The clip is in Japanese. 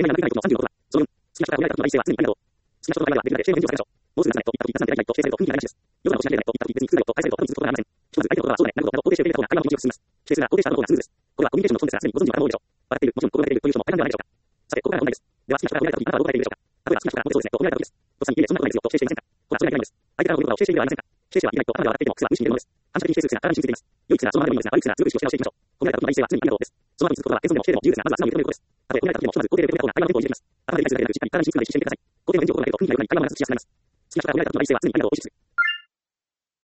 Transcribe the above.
なるの36は、その4、好きな人が来世は常にありがとう。好きな人の場合はできるだけ生命を使いましょう。もうすぐですねと言ったと言ったと言ったと否定されると雰囲気がないしです。夜のおしなけれないと言ったと別に通ないと返されると多分続くことがありません。ひとまず相手の言葉はそうだね、なるほど、と肯定して受け入れた方が会話の気持ちを進みます。否定するが肯定した後の方がスムーズです。これはコミュニケーションの基本ですが、すでにご存知の方も多いでしょう。笑っている、もちろん心が出ているという人も大半ではないでしょうか。さて、ここからの問題です。では、好きな人から褒められた時、あなたはどう答えているでしょうか。例えば、好きな人から褒めそうですね、と褒められた時です。とさんに、いえいえ、そんなことないですよ、と否定していませんか。ほら、それがいないのです。相手からの言葉を否定しているではありませんか。否定してはいけないと頭では笑っていても、実は無視しているのです。反射的に否定する癖が体に染みついています。良い癖がそのままでもいいのですが、悪い癖がずるく意識をして直していきましょう。褒められた時の第一声は常にありがとうです。その後に続く言葉は謙遜でも否定でも自由ですが、まずは素直に受け止めることです。たとえ褒められた時も、ひとまず肯定で受け止めた方が会話のテンポを入れていきます。頭で理解するだけでなく、しっかり体に染みつくまで意識してみてください。肯定の返事を心がけると雰囲気が良くなり、会話も長続きしやすくなります。好きな人から褒められた時の第一声は常にありがとうを意識する。